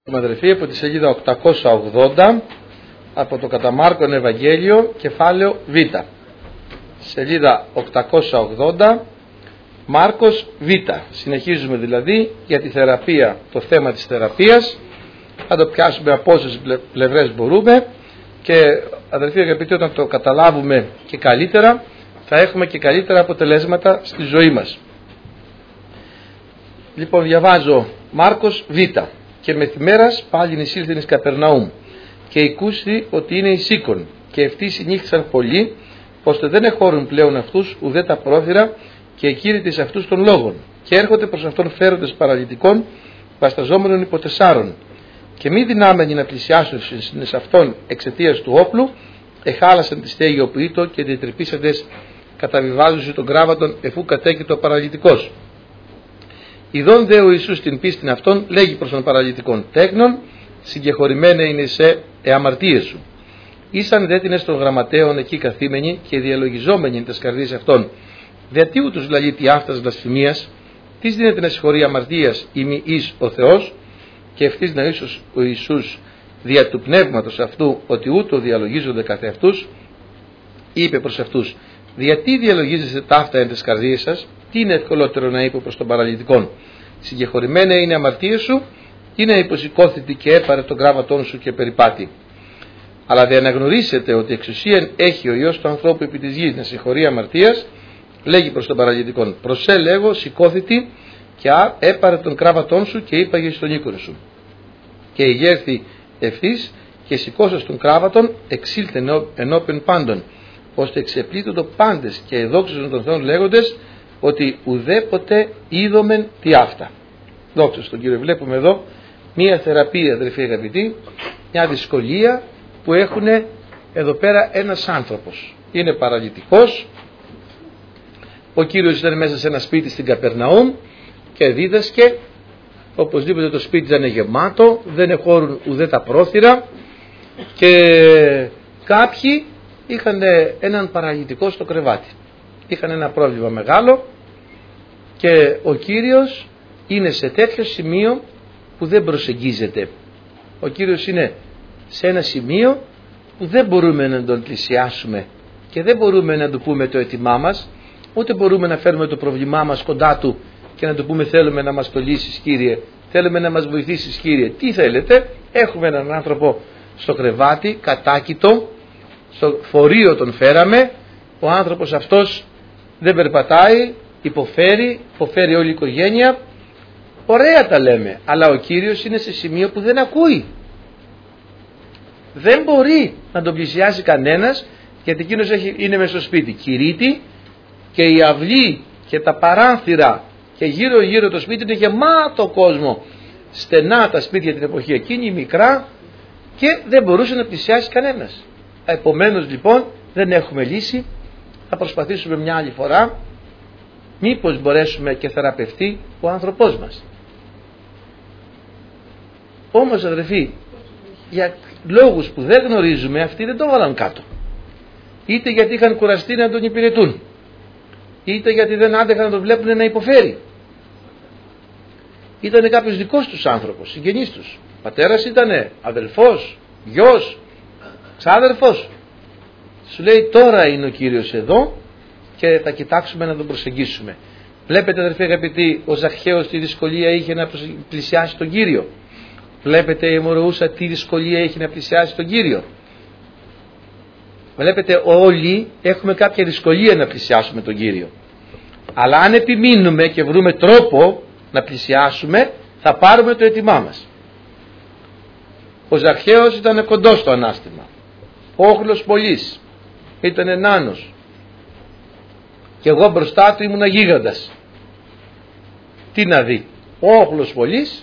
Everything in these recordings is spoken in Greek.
Αδερφοί, από τη σελίδα 880 από το κατά Μάρκον Ευαγγέλιο, κεφάλαιο Β. Σελίδα 880, Μάρκος Β. Συνεχίζουμε δηλαδή για τη θεραπεία, το θέμα της θεραπείας. Θα το πιάσουμε από όσες πλευρές μπορούμε και αδερφοί αγαπητοί, όταν το καταλάβουμε και καλύτερα, θα έχουμε και καλύτερα αποτελέσματα στη ζωή μας. Λοιπόν, διαβάζω Μάρκος Β. Και μεθημέρας πάλιν εισήλθεν εις Καπερναούμ και εκούστη ότι είναι εις οίκον, και αυτοί συνήχθησαν πολλοί, ώστε δεν εχώρουν πλέον αυτούς ουδέ τα πρόθυρα, και εκήρυτης αυτούς των λόγων, και έρχονται προς αυτόν φέροντες παραλυτικών, βασταζόμενων υπό 4, και μη δυνάμενοι να πλησιάσουν εις αυτόν εξαιτίας του όπλου, εχάλασαν τη στέγη όπου ήτο και διετρυπήσαντες καταβιβάζουσι τον κράβατον εφού κατέκειτο ο παραλυτικός. Ιδών δε ο Ιησούς την πίστην αυτών λέγει προς τον παραλυτικόν, τέκνον συγκεχωρημένα είναι σε αμαρτίες σου. Ήσαν δε την των γραμματέων εκεί καθήμενοι και διαλογιζόμενοι εν τες καρδίες αυτών, γιατί ούτως λαλεί τι αυτάς βλασφημίας, τις δίνεται να συγχωρεί αμαρτίας ημί εις ο Θεός, και ευτής να ίσως ο Ιησούς δια του πνεύματος αυτού ότι ούτω διαλογίζονται καθ' αυτούς, είπε προς αυτούς, γιατί διαλογίζεστε ταύτα εν τες καρδίες σας? Τι είναι ευκολότερο να είπε προς τον παραλυτικόν, συγκεχωρημένα είναι αμαρτίες σου, ή να υποσηκώθητη και έπαρε τον κράβατόν σου και περιπάτη? Αλλά δε αναγνωρίσετε ότι εξουσίαν έχει ο Υιός του ανθρώπου επί της γης να συγχωρεί αμαρτίας, λέγει προς τον παραλυτικόν, προσέ λέγω σηκώθητη και έπαρε τον κράβατόν σου και είπαγε στον οίκον σου. Και ηγέρθη ευθύς και σηκώσας τον κράβατον εξήλθεν ενώπιον πάντων, ώστε εξεπλήττοντο πάντες και εδόξωσαν τον Θεόν λέγοντες ότι ουδέποτε είδομεν τι αυτά. Δόξα στον Κύριο. Βλέπουμε εδώ μία θεραπεία, αδερφοί αγαπητοί, μια δυσκολία που έχουν εδώ πέρα ένας άνθρωπος. Είναι παραλυτικός, ο Κύριος ήταν μέσα σε ένα σπίτι στην Καπερναούμ και δίδασκε, οπωσδήποτε το σπίτι ήταν γεμάτο, δεν εχώρουν ουδέ τα πρόθυρα, και κάποιοι είχαν έναν παραλυτικό στο κρεβάτι. Είχαν ένα πρόβλημα μεγάλο και ο Κύριος είναι σε τέτοιο σημείο που δεν προσεγγίζεται. Ο Κύριος είναι σε ένα σημείο που δεν μπορούμε να τον πλησιάσουμε και δεν μπορούμε να του πούμε το αίτημά μας, ούτε μπορούμε να φέρουμε το πρόβλημά μας κοντά του και να του πούμε θέλουμε να μας το λύσεις Κύριε, θέλουμε να μας βοηθήσεις Κύριε. Τι θέλετε? Έχουμε έναν άνθρωπο στο κρεβάτι κατάκητο, στο φορείο τον φέραμε, ο άνθρωπος αυτός δεν περπατάει, υποφέρει όλη η οικογένεια. Ωραία τα λέμε, αλλά ο Κύριος είναι σε σημείο που δεν ακούει. Δεν μπορεί να τον πλησιάσει κανένας, γιατί εκείνος είναι μες στο σπίτι. Κηρύττει και η αυλή και τα παράθυρα και γύρω γύρω το σπίτι είναι γεμάτο κόσμο. Στενά τα σπίτια την εποχή εκείνη, μικρά, και δεν μπορούσε να πλησιάσει κανένας. Επομένως λοιπόν δεν έχουμε λύση. Θα προσπαθήσουμε μια άλλη φορά, μήπως μπορέσουμε και θεραπευτεί ο άνθρωπός μας. Όμως αδερφοί, για λόγους που δεν γνωρίζουμε, αυτοί δεν το βάλαν κάτω. Είτε γιατί είχαν κουραστεί να τον υπηρετούν, είτε γιατί δεν άντεχαν να τον βλέπουν να υποφέρει. Ήτανε κάποιος δικός τους άνθρωπος, συγγενής τους. Πατέρας ήτανε, αδελφός, γιος, ξάδερφος. Σου λέει τώρα είναι ο Κύριος εδώ και θα κοιτάξουμε να τον προσεγγίσουμε. Βλέπετε αδερφοί αγαπητοί, ο Ζαχαίος τι δυσκολία είχε να πλησιάσει τον Κύριο. Βλέπετε η αιμορροούσα τι δυσκολία έχει να πλησιάσει τον Κύριο. Βλέπετε όλοι έχουμε κάποια δυσκολία να πλησιάσουμε τον Κύριο. Αλλά αν επιμείνουμε και βρούμε τρόπο να πλησιάσουμε, θα πάρουμε το αίτημά μας. Ο Ζαχαίος ήταν κοντός στο ανάστημα, όχλος πολύς, ήταν νάνος, και εγώ μπροστά του ήμουν γίγαντας. Τι να δει? Όχλος πολύς,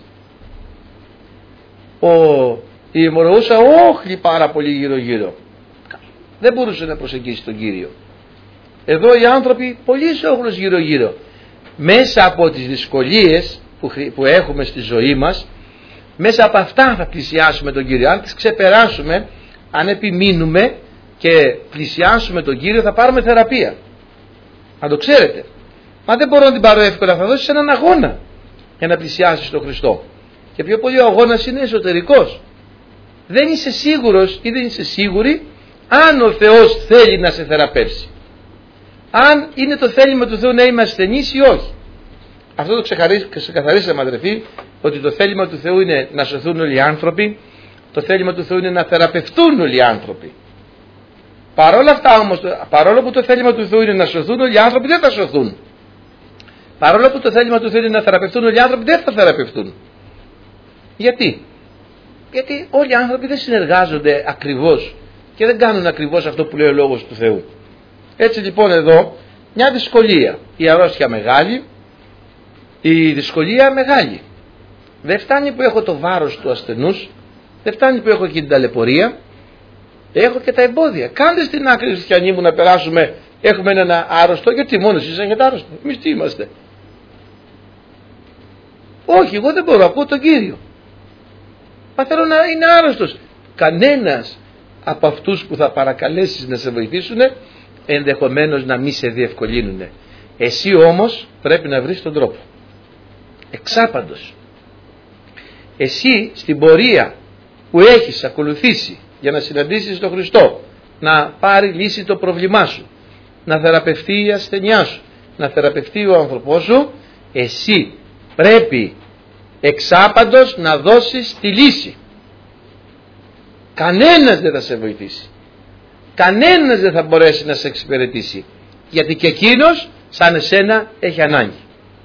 η αιμορροούσα όχλη πάρα πολύ γύρω γύρω, δεν μπορούσε να προσεγγίσει τον Κύριο. Εδώ οι άνθρωποι πολύ όχλος γύρω γύρω. Μέσα από τις δυσκολίες που έχουμε στη ζωή μας, μέσα από αυτά θα πλησιάσουμε τον Κύριο. Αν τις ξεπεράσουμε, αν επιμείνουμε και πλησιάσουμε τον Κύριο, θα πάρουμε θεραπεία. Να το ξέρετε. Μα δεν μπορώ να την πάρω εύκολα, θα δώσεις έναν αγώνα για να πλησιάσεις τον Χριστό. Και πιο πολύ ο αγώνας είναι εσωτερικός. Δεν είσαι σίγουρος ή δεν είσαι σίγουρη αν ο Θεός θέλει να σε θεραπεύσει. Αν είναι το θέλημα του Θεού να είμαι ασθενής ή όχι. Αυτό το ξεκαθαρίσαμε, αδερφοί, ότι το θέλημα του Θεού είναι να σωθούν όλοι οι άνθρωποι, το θέλημα του Θεού είναι να θεραπευτούν όλοι οι άνθρωποι. Παρόλα αυτά όμως, παρόλο που το θέλημα του Θεού είναι να σωθούν όλοι οι άνθρωποι, δεν θα σωθούν. Παρόλο που το θέλημα του Θεού είναι να θεραπευτούν όλοι οι άνθρωποι, δεν θα θεραπευτούν. Γιατί? Γιατί όλοι οι άνθρωποι δεν συνεργάζονται ακριβώς και δεν κάνουν ακριβώς αυτό που λέει ο Λόγος του Θεού. Έτσι λοιπόν εδώ μια δυσκολία, η αρρώστια μεγάλη, η δυσκολία μεγάλη. Δεν φτάνει που έχω το βάρος του ασθενούς, δεν φτάνει που έχω και την ταλαιπωρία, έχω και τα εμπόδια. Κάντε στην άκρη, χριστιανοί μου, να περάσουμε, έχουμε έναν άρρωστο, γιατί μόνο εσείς έχετε άρρωστο, εμείς τι είμαστε? Όχι, εγώ δεν μπορώ, ακούω τον Κύριο. Μα θέλω να είναι άρρωστος. Κανένας από αυτούς που θα παρακαλέσεις να σε βοηθήσουν ενδεχομένως να μην σε διευκολύνουν. Εσύ όμως πρέπει να βρεις τον τρόπο. Εξάπαντος. Εσύ στην πορεία που έχεις ακολουθήσει για να συναντήσεις τον Χριστό, να πάρει λύση το πρόβλημά σου, να θεραπευτεί η ασθενειά σου, να θεραπευτεί ο άνθρωπός σου, εσύ πρέπει εξάπαντος να δώσεις τη λύση. Κανένας δεν θα σε βοηθήσει. Κανένας δεν θα μπορέσει να σε εξυπηρετήσει. Γιατί και εκείνος σαν εσένα έχει ανάγκη.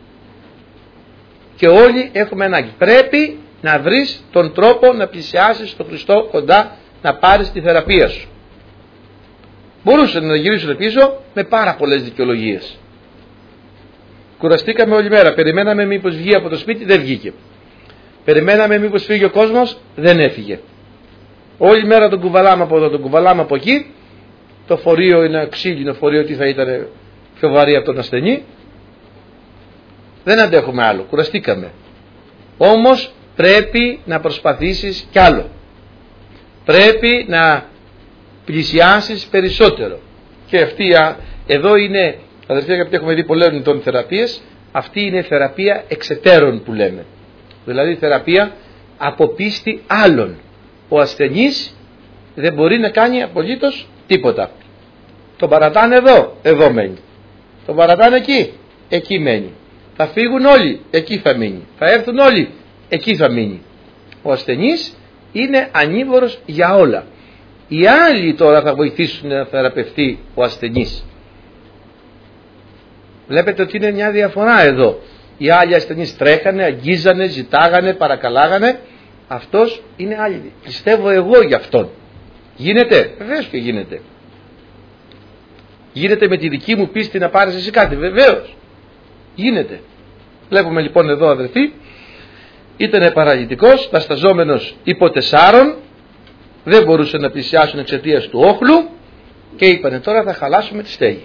Και όλοι έχουμε ανάγκη. Πρέπει να βρεις τον τρόπο να πλησιάσεις τον Χριστό κοντά, να πάρεις τη θεραπεία σου. Μπορούσαν να γυρίσουν πίσω με πάρα πολλές δικαιολογίες. Κουραστήκαμε όλη μέρα. Περιμέναμε μήπως βγει από το σπίτι, δεν βγήκε. Περιμέναμε μήπως φύγει ο κόσμος, δεν έφυγε. Όλη μέρα τον κουβαλάμε από εδώ, τον κουβαλάμε από εκεί. Το φορείο είναι ξύλινο φορείο, τι θα ήταν πιο βαρύ από τον ασθενή. Δεν αντέχουμε άλλο, κουραστήκαμε. Όμως πρέπει να προσπαθήσεις κι άλλο. Πρέπει να πλησιάσεις περισσότερο. Και αυτή εδώ είναι, αδερφοί αγαπητοί, έχουμε δει πολλές ειδών θεραπείες. Αυτή είναι θεραπεία εξετέρων που λέμε. Δηλαδή θεραπεία από πίστη άλλων. Ο ασθενής δεν μπορεί να κάνει απολύτως τίποτα. Τον παρατάνε εδώ, εδώ μένει. Τον παρατάνε εκεί, εκεί μένει. Θα φύγουν όλοι, εκεί θα μείνει. Θα έρθουν όλοι, εκεί θα μείνει. Ο ασθενής είναι ανήμπορος για όλα. Οι άλλοι τώρα θα βοηθήσουν να θεραπευτεί ο ασθενής. Βλέπετε ότι είναι μια διαφορά εδώ. Οι άλλοι ασθενείς τρέχανε, αγγίζανε, ζητάγανε, παρακαλάγανε. Αυτός είναι άλλη. Πιστεύω εγώ για αυτόν. Γίνεται? Βεβαίως και γίνεται. Γίνεται με τη δική μου πίστη να πάρεις εσύ κάτι? Βεβαίως. Γίνεται. Βλέπουμε λοιπόν εδώ, αδερφοί, ήταν παραλυτικός, τασταζόμενος υπό 4, δεν μπορούσαν να πλησιάσουν εξαιτίας του όχλου και είπανε τώρα θα χαλάσουμε τη στέγη.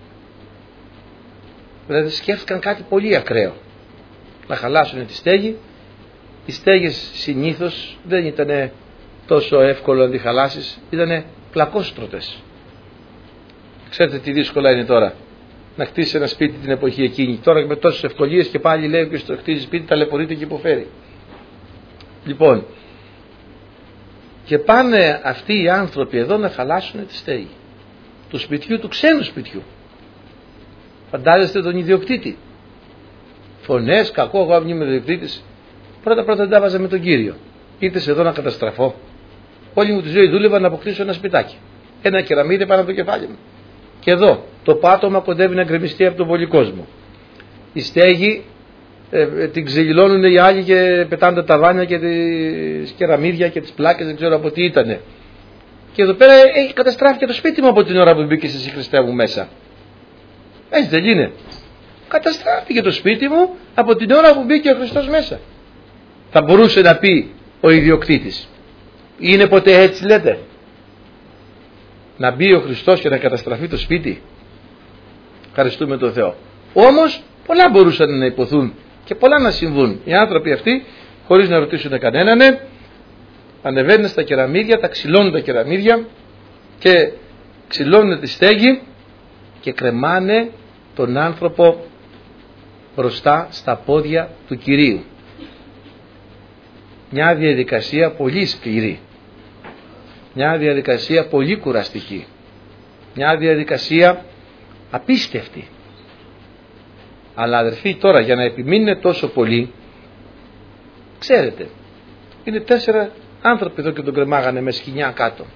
Δηλαδή σκέφτηκαν κάτι πολύ ακραίο. Να χαλάσουν τη στέγη. Οι στέγες συνήθως δεν ήταν τόσο εύκολο να τη χαλάσεις, ήταν πλακόστρωτες. Ξέρετε τι δύσκολα είναι τώρα να χτίσει ένα σπίτι την εποχή εκείνη. Τώρα με τόσες ευκολίες και πάλι λέει και στο χτίζει σπίτι ταλαιπωρείται και υποφέρει. Λοιπόν, και πάνε αυτοί οι άνθρωποι εδώ να χαλάσουν τη στέγη του σπιτιού, του ξένου σπιτιού. Φαντάζεστε τον ιδιοκτήτη. Φωνές, κακό, εγώ αν είμαι ιδιοκτήτης. Πρώτα δεν τα βάζα με τον Κύριο. Ήρθες εδώ να καταστραφώ. Όλη μου τη ζωή δούλευα να αποκτήσω ένα σπιτάκι. Ένα κεραμίδι πάνω από το κεφάλι μου. Και εδώ το πάτωμα κοντεύει να γκρεμιστεί από τον πολύ κόσμο. Η στέγη την ξεγυλώνουν οι άλλοι και πετάνε τα ταβάνια και τις κεραμίδια και τις πλάκες, δεν ξέρω από τι ήτανε. Και εδώ πέρα έχει καταστράφηκε το σπίτι μου από την ώρα που μπήκες εσύ, Χριστέ μου, μέσα. Έτσι δεν είναι? Καταστράφηκε το σπίτι μου από την ώρα που μπήκε ο Χριστός μέσα. Θα μπορούσε να πει ο ιδιοκτήτης. Είναι ποτέ έτσι, λέτε? Να μπει ο Χριστός και να καταστραφεί το σπίτι? Ευχαριστούμε τον Θεό. Όμως πολλά μπορούσαν να υποθούν και πολλά να συμβούν. Οι άνθρωποι αυτοί, χωρίς να ρωτήσουν κανέναν, ανεβαίνουν στα κεραμίδια, τα ξυλώνουν τα κεραμίδια και ξυλώνουν τη στέγη και κρεμάνε τον άνθρωπο μπροστά στα πόδια του Κυρίου. μια διαδικασία πολύ σκληρή, μια διαδικασία πολύ κουραστική, μια διαδικασία απίστευτη. Αλλά αδερφοί, τώρα για να επιμείνουν τόσο πολύ, ξέρετε, είναι 4 άνθρωποι εδώ και τον κρεμάγανε με σκοινιά κάτω.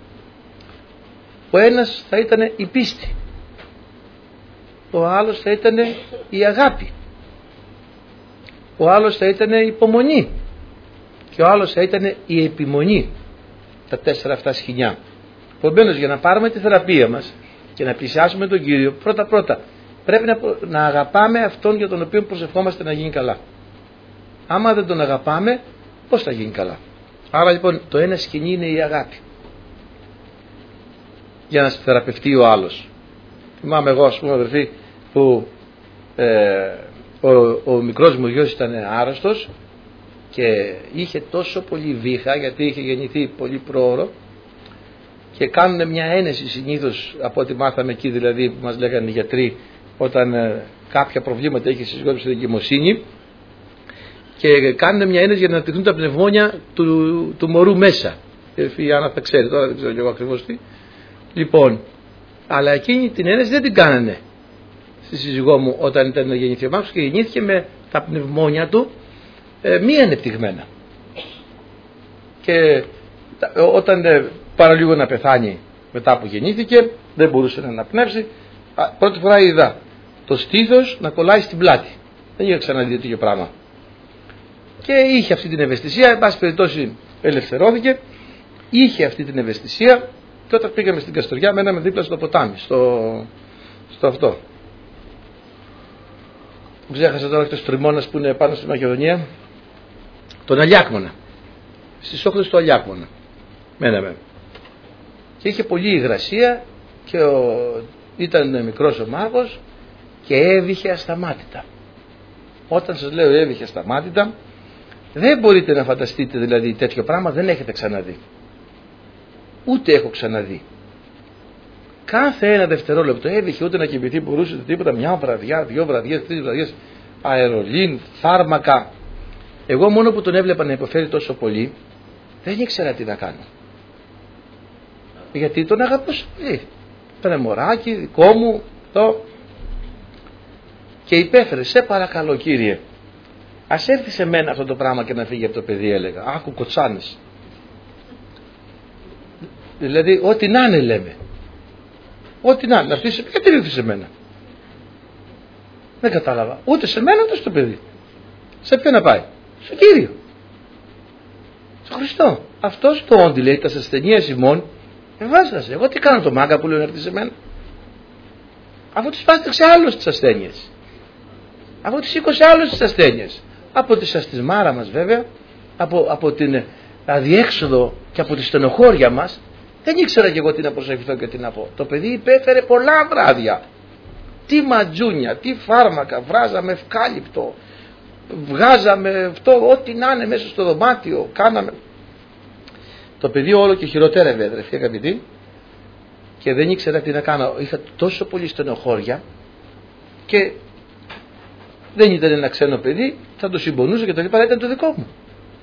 Ο ένας θα ήταν η πίστη, ο άλλος θα ήταν η αγάπη, ο άλλος θα ήταν η υπομονή και ο άλλος θα ήταν η επιμονή. Τα 4 αυτά σκοινιά. Επομένως, για να πάρουμε τη θεραπεία μας και να πλησιάσουμε τον Κύριο, πρώτα πρέπει να αγαπάμε αυτόν για τον οποίο προσευχόμαστε να γίνει καλά. Άμα δεν τον αγαπάμε, πώς θα γίνει καλά? Άρα λοιπόν το ένα σκηνή είναι η αγάπη, για να θεραπευτεί ο άλλος. Θυμάμαι εγώ, ας πούμε, αδερφοί, που ο μικρός μου γιος ήταν άρρωστος και είχε τόσο πολύ βήχα, γιατί είχε γεννηθεί πολύ πρόωρο, και κάνουν μια ένεση συνήθως, από ό,τι μάθαμε εκεί δηλαδή που μας λέγανε οι γιατροί, όταν κάποια προβλήματα έχει συζυγώσει στην εγκυμοσύνη, και κάνουν μια ένεση για να αναπτυχθούν τα πνευμόνια του μωρού μέσα. Η Άννα θα ξέρει, τώρα δεν ξέρω κι εγώ ακριβώς τι. Λοιπόν, αλλά εκείνη την ένεση δεν την κάνανε στη σύζυγό μου όταν ήταν να γεννηθεί ο Μάρκος, και γεννήθηκε με τα πνευμόνια του μη ανεπτυγμένα. Και όταν παραλίγο να πεθάνει μετά που γεννήθηκε, δεν μπορούσε να αναπνεύσει. Πρώτη φορά είδα το στήθος να κολλάει στην πλάτη. Δεν είχα ξαναδεί τέτοιο πράγμα. Και είχε αυτή την ευαισθησία, εν πάση περιπτώσει ελευθερώθηκε, είχε αυτή την ευαισθησία, και όταν πήγαμε στην Καστοριά μέναμε δίπλα στο ποτάμι, στο αυτό. Ξέχασα τώρα το Τριμώνας που είναι πάνω στη Μακεδονία, τον Αλιάκμονα, στις όχθες του Αλιάκμονα μέναμε. Και είχε πολλή υγρασία και ήταν μικρός ο Μάγος και έβηχε ασταμάτητα. Όταν σας λέω έβηχε ασταμάτητα, δεν μπορείτε να φανταστείτε δηλαδή τέτοιο πράγμα, δεν έχετε ξαναδεί. Ούτε έχω ξαναδεί. Κάθε ένα δευτερόλεπτο έβηχε, ούτε να κοιμηθεί μπορούσε τίποτα, μια βραδιά, 2 βραδιές, 3 βραδιές, αερολίν, φάρμακα. Εγώ μόνο που τον έβλεπα να υποφέρει τόσο πολύ, δεν ήξερα τι να κάνω. Γιατί τον αγαπούσα. Ήταν μωράκι δικό μου, και υπέφερε, σε παρακαλώ Κύριε, ας έρθει σε μένα αυτό το πράγμα και να φύγει από το παιδί, έλεγα. Άκου κοτσάνες. Δηλαδή ό,τι να είναι λέμε. Ό,τι να είναι. Γιατί ήρθε σε μένα? Δεν κατάλαβα. Ούτε σε μένα ούτε στο παιδί. Σε ποιο να πάει? Στον Κύριο. Στον Χριστό. Αυτός το όντι λέει, τα ασθενείας ημών εμβάζασε. Εγώ τι κάνω το μάγκα που λέω να έρθει σε μένα? Αφού τις πάστεξε άλλος τις ασθένειες. Αφού τις σήκωσε άλλος τις ασθένειες. Από τη σαστισμάρα μας βέβαια, από την αδιέξοδο και από τη στενοχώρια μας, δεν ήξερα και εγώ τι να προσευχηθώ και τι να πω. Το παιδί υπέφερε πολλά βράδια. Τι ματζούνια, τι φάρμακα, βράζαμε ευκάλυπτο, βγάζαμε αυτό, ό,τι να είναι μέσα στο δωμάτιο, κάναμε. Το παιδί όλο και χειροτέρευε, αδερφοί αγαπητοί, και δεν ήξερα τι να κάνω. Είχα τόσο πολύ στενοχώρια και δεν ήταν ένα ξένο παιδί, θα το συμπονούσα και το λοιπά, ήταν το δικό μου.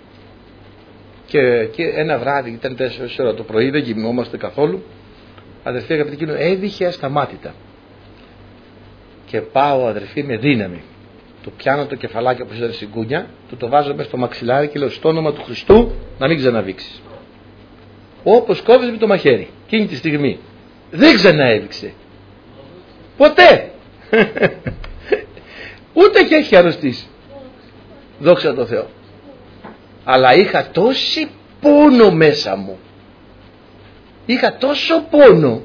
Και ένα βράδυ, ήταν 4 ώρα το πρωί, δεν κοιμόμαστε καθόλου, αδερφοί αγαπητοί, εκείνο έβηχε ασταμάτητα. Και πάω, αδερφοί, με δύναμη. Του πιάνω το κεφαλάκι όπως ήταν συγκούνια, του το βάζω μέσα στο μαξιλάρι και λέω στο όνομα του Χριστού να μην ξαναβήξεις. Όπως κόβεις με το μαχαίρι. Εκείνη τη στιγμή δεν ξαναέβηξε. Ποτέ. Ούτε και έχει αρρωστήσει. Δόξα τω Θεώ. Αλλά είχα τόση πόνο μέσα μου. Είχα τόσο πόνο.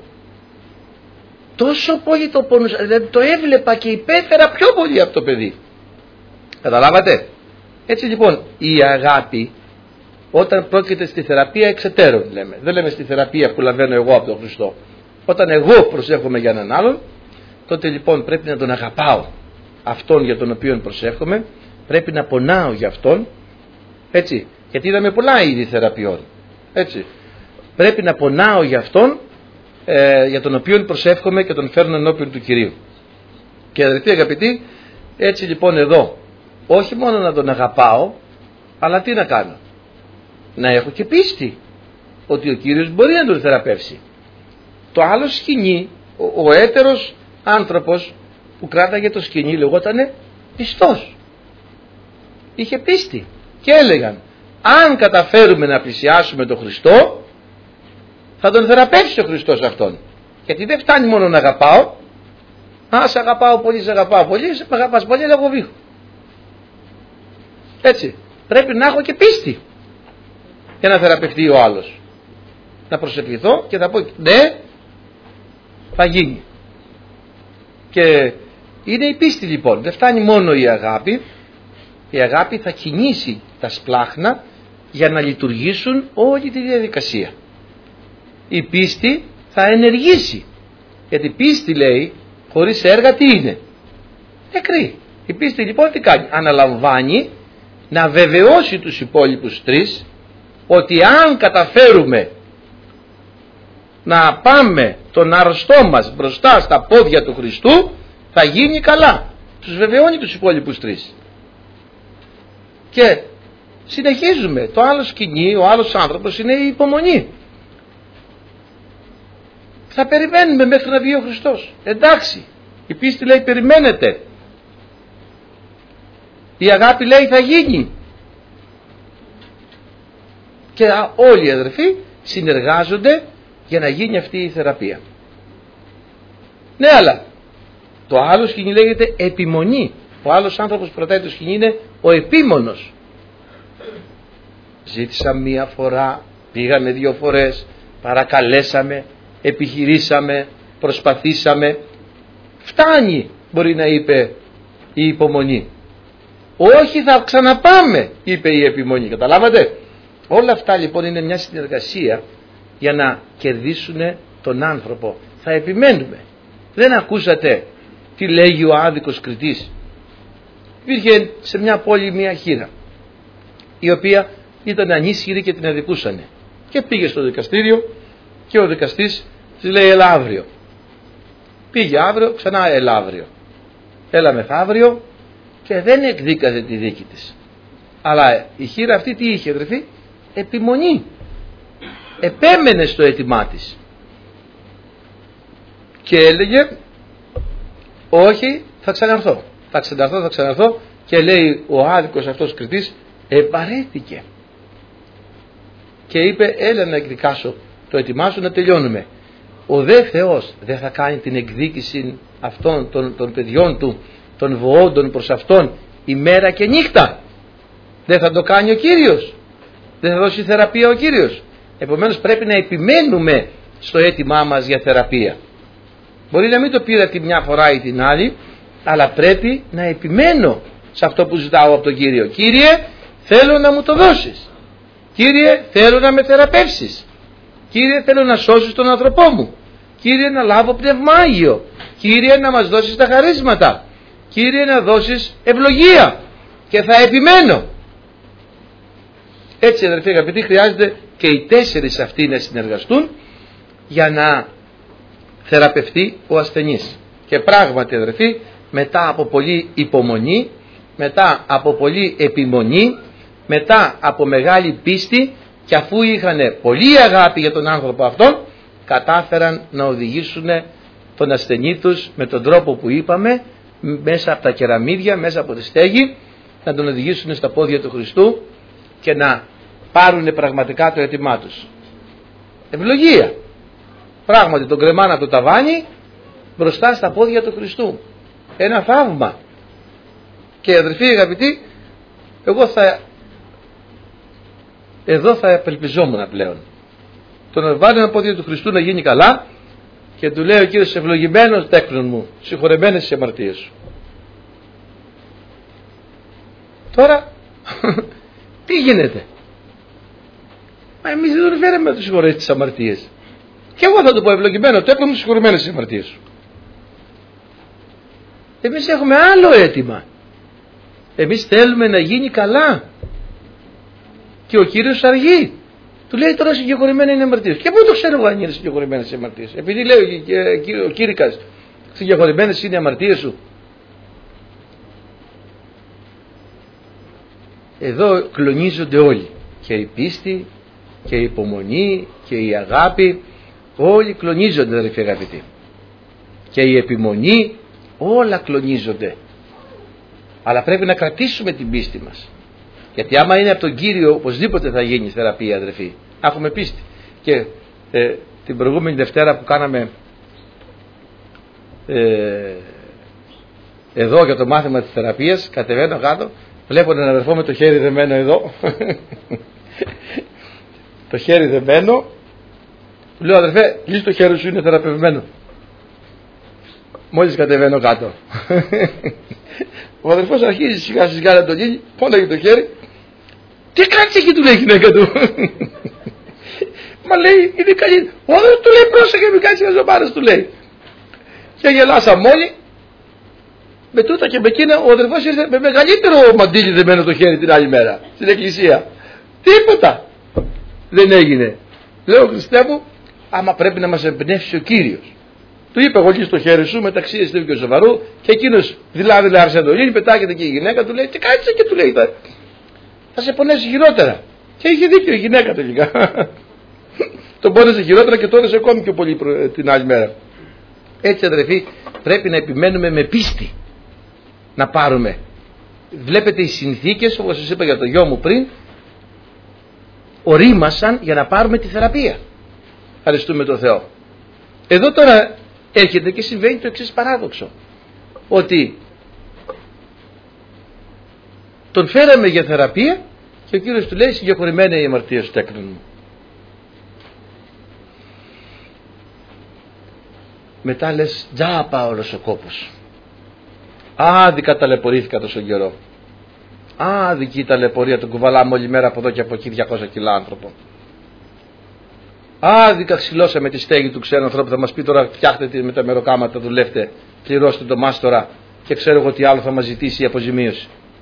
Τόσο πολύ το πόνο. Δηλαδή το έβλεπα και υπέφερα πιο πολύ από το παιδί. Καταλάβατε? Έτσι λοιπόν η αγάπη, όταν πρόκειται στη θεραπεία εξαιτέρων λέμε. Δεν λέμε στη θεραπεία που λαβαίνω εγώ από τον Χριστό. Όταν εγώ προσεύχομαι για έναν άλλον, τότε λοιπόν πρέπει να τον αγαπάω αυτόν για τον οποίο προσεύχομαι, πρέπει να πονάω για αυτόν, έτσι, γιατί είδαμε πολλά είδη θεραπείων, έτσι. Πρέπει να πονάω για αυτόν για τον οποίο προσεύχομαι και τον φέρνω ενώπιον του Κυρίου. Και αδελφοί αγαπητοί, έτσι λοιπόν εδώ όχι μόνο να τον αγαπάω, αλλά τι να κάνω? να έχω και πίστη ότι ο Κύριος μπορεί να τον θεραπεύσει. Το άλλο σκηνή, ο έτερος άνθρωπος που κράταγε το σκηνή λεγότανε πιστός. Είχε πίστη και έλεγαν, αν καταφέρουμε να πλησιάσουμε τον Χριστό, θα τον θεραπεύσει ο Χριστός αυτόν. Γιατί δεν φτάνει μόνο να αγαπάω. Σε αγαπάω πολύ, σε αγαπάω πολύ, σε αγαπάς πολύ, αλλά εγώ βήχω. Έτσι, πρέπει να έχω και πίστη για να θεραπευτεί ο άλλος. Να προσευχηθώ και θα πω ναι, θα γίνει. Και είναι η πίστη λοιπόν. Δεν φτάνει μόνο η αγάπη. Η αγάπη θα κινήσει τα σπλάχνα για να λειτουργήσουν όλη τη διαδικασία. Η πίστη θα ενεργήσει. Γιατί πίστη, λέει, χωρίς έργα τι είναι? Νεκρή. Η πίστη λοιπόν τι κάνει? Αναλαμβάνει να βεβαιώσει τους υπόλοιπους τρεις ότι αν καταφέρουμε να πάμε τον αρρωστό μας μπροστά στα πόδια του Χριστού, θα γίνει καλά. Τους βεβαιώνει τους υπόλοιπους τρεις. Και συνεχίζουμε. Το άλλο σκηνή, ο άλλος άνθρωπος είναι η υπομονή. Θα περιμένουμε μέχρι να βγει ο Χριστός. Εντάξει, η πίστη λέει περιμένετε. Η αγάπη λέει θα γίνει. Και όλοι οι αδερφοί συνεργάζονται για να γίνει αυτή η θεραπεία. Ναι, αλλά το άλλο σκηνή λέγεται επιμονή. Ο άλλος άνθρωπος που κρατάει το σκηνή είναι ο επίμονος. Ζήτησα μία φορά, πήγαμε 2 φορές, παρακαλέσαμε, επιχειρήσαμε, προσπαθήσαμε. Φτάνει, μπορεί να είπε η υπομονή. Όχι, θα ξαναπάμε, είπε η επιμονή. Καταλάβατε? Όλα αυτά λοιπόν είναι μια συνεργασία για να κερδίσουν τον άνθρωπο. Θα επιμένουμε. Δεν ακούσατε τι λέγει ο άδικος κριτής? Υπήρχε σε μια πόλη μια χήρα η οποία ήταν ανίσχυρη και την αδικούσανε. Και πήγε στο δικαστήριο και ο δικαστής της λέει έλα αύριο. Πήγε αύριο, ξανά έλα αύριο. Έλα μεθαύριο και δεν εκδίκαζε τη δίκη της. Αλλά η χήρα αυτή τι είχε, αδερφοί? Επιμονή. Επέμενε στο αίτημά της. Και έλεγε όχι, θα ξαναρθώ. Θα ξαναρθώ και λέει ο άδικος αυτός κριτής επαρέθηκε. Και είπε έλα να εκδικάσω το αίτημά σου να τελειώνουμε. Ο δε Θεός δεν θα κάνει την εκδίκηση αυτών των παιδιών του, των βοόντων προς αυτόν ημέρα και νύχτα? Δεν θα το κάνει ο Κύριος? Δεν θα δώσει θεραπεία ο Κύριος? Επομένως πρέπει να επιμένουμε στο αίτημά μας για θεραπεία. Μπορεί να μην το πήρα τη μια φορά ή την άλλη, αλλά πρέπει να επιμένω σε αυτό που ζητάω από τον Κύριο. Κύριε, θέλω να μου το δώσεις. Κύριε, θέλω να με θεραπεύσεις. Κύριε, θέλω να σώσεις τον άνθρωπό μου. Κύριε, να λάβω πνεύμα Άγιο. Κύριε, να μας δώσεις τα χαρίσματα. Κύριε, να δώσεις ευλογία. Και θα επιμένω. Έτσι, αδερφοί αγαπητοί, χρειάζεται και οι 4 αυτοί να συνεργαστούν για να θεραπευτεί ο ασθενής. Και πράγματι, αδερφοί, μετά από πολλή υπομονή, μετά από πολλή επιμονή, μετά από μεγάλη πίστη, και αφού είχαν πολλή αγάπη για τον άνθρωπο αυτόν, κατάφεραν να οδηγήσουν τον ασθενή τους με τον τρόπο που είπαμε, μέσα από τα κεραμίδια, μέσα από τη στέγη, να τον οδηγήσουν στα πόδια του Χριστού και να πάρουν πραγματικά το αίτημά τους. Ευλογία. Πράγματι τον κρεμάνε από το ταβάνι μπροστά στα πόδια του Χριστού. Ένα θαύμα. Και αδελφοί αγαπητοί, εδώ θα απελπιζόμουν πλέον. Τον βάλει ένα πόδια του Χριστού να γίνει καλά και του λέει ο Κύριος ευλογημένος τέκνον μου, συγχωρεμένες τις αμαρτίες σου. Τώρα τι γίνεται? Μα εμείς δεν τον φέραμε να του συγχωρέσει τις αμαρτίες. Και εγώ θα του πω ευλογημένο τέκνον μου, συγχωρεμένες τις αμαρτίες σου. Εμείς έχουμε άλλο αίτημα. Εμείς θέλουμε να γίνει καλά. Και ο Κύριος αργεί. Του λέει τώρα συγχωρημένα είναι αμαρτίες. Και πού το ξέρω εγώ αν είναι συγχωρημένες οι αμαρτίες? Επειδή λέει ο Κήρυκας συγχωρημένες είναι οι αμαρτίες σου. Εδώ κλονίζονται όλοι. και η πίστη και η υπομονή και η αγάπη, όλοι κλονίζονται αδερφοί αγαπητοί, και η επιμονή, όλα κλονίζονται. Αλλά πρέπει να κρατήσουμε την πίστη μας, γιατί άμα είναι από τον Κύριο οπωσδήποτε θα γίνει θεραπεία αδερφοί. Έχουμε πίστη. Και την προηγούμενη Δευτέρα που κάναμε εδώ για το μάθημα της θεραπείας, κατεβαίνω κάτω, βλέπω έναν αδερφό με το χέρι δεμένο εδώ το χέρι δεμένο, του λέω αδερφέ, λύσει το χέρι σου, είναι θεραπευμένο. Μόλις κατεβαίνω κάτω ο αδερφός αρχίζει σιγά σιγά να τον λύνει, πόναγε το χέρι. Τι κάνεις εκεί, του λέει η γυναίκα του μα λέει είναι καλή. Ο αδερφός του λέει πρόσεχε, μην κάνεις χαζομάρες, του λέει. Και γελάσαμε όλοι. Με τούτα και με εκείνα ο αδερφός ήρθε με μεγαλύτερο μαντίλι δεμένο το χέρι την άλλη μέρα στην εκκλησία. Τίποτα δεν έγινε. Λέω Χριστέ μου, άμα πρέπει να μας εμπνεύσει ο Κύριος. Του είπε εγώ στο χέρι σου μεταξύ Εστίου και Σοβαρού, και εκείνος δηλαδή άρχισε να το λύνει, πετάγεται και η γυναίκα του λέει τι κάνεις, και του λέει θα σε πονέσει χειρότερα. Και είχε δίκιο η γυναίκα τελικά τον πόνεσε χειρότερα και τώρα σε ακόμη πιο πολύ την άλλη μέρα. Έτσι αδερφοί πρέπει να επιμένουμε με πίστη να πάρουμε. Βλέπετε οι συνθήκες, όπως σας είπα για το γιο μου πριν, ορίμασαν για να πάρουμε τη θεραπεία. Ευχαριστούμε τον Θεό. Εδώ τώρα έρχεται και συμβαίνει το εξής παράδοξο, ότι τον φέραμε για θεραπεία και ο Κύριος του λέει συγκεκριμένα η αμαρτία σου τέκνον μου. Μετά λες τζάπα όλος ο κόπος. Άδικα ταλαιπωρήθηκα τόσο καιρό. Άδικη η ταλαιπωρία, τον κουβαλάμε όλη μέρα από εδώ και από εκεί 200 κιλά άνθρωπο. Άδικα ξυλώσαμε τη στέγη του ξένου ανθρώπου. Θα μας πει τώρα φτιάχτε με τα μεροκάματα, δουλεύτε, πληρώστε το μάστορα και ξέρω εγώ τι άλλο θα μας ζητήσει η αποζημίωση.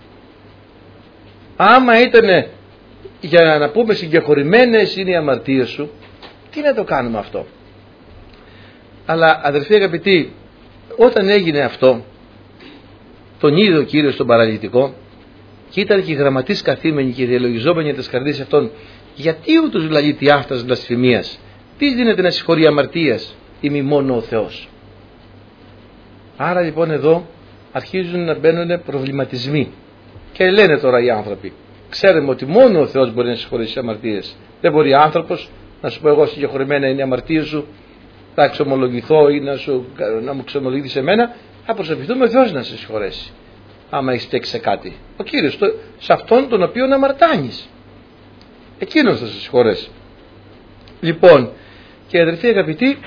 Άμα ήταν για να πούμε συγκεχωρημένες είναι οι αμαρτίες σου, τι να το κάνουμε αυτό. Αλλά αδερφοί αγαπητοί, όταν έγινε αυτό, τον είδε ο Κύριος στον παραλυτικό και ήταν και οι γραμματείς καθήμενοι και οι διαλογιζόμενοι για τις καρδίες αυτών. Γιατί ούτως λαλείται αυτάς βλασφημίας, τι δίνεται να συγχωρεί αμαρτίας, ημί μόνο ο Θεός. Άρα λοιπόν εδώ αρχίζουν να μπαίνουν προβληματισμοί και λένε τώρα οι άνθρωποι, ξέρουμε ότι μόνο ο Θεός μπορεί να συγχωρήσει αμαρτίες, δεν μπορεί άνθρωπος να σου πω εγώ συγκεκριμένα είναι η αμαρτία σου, θα εξομολογηθώ ή να μου εξομολογηθεί σε μένα, θα προσευχηθούμε ο Θεός να σε συγχωρέσει άμα έχεις φταίξει σε κάτι. Ο Κύριος σε αυτόν τον οποίο αμαρτάνεις, εκείνος θα σε συγχωρέσει. Λοιπόν, και αδερφοί αγαπητοί,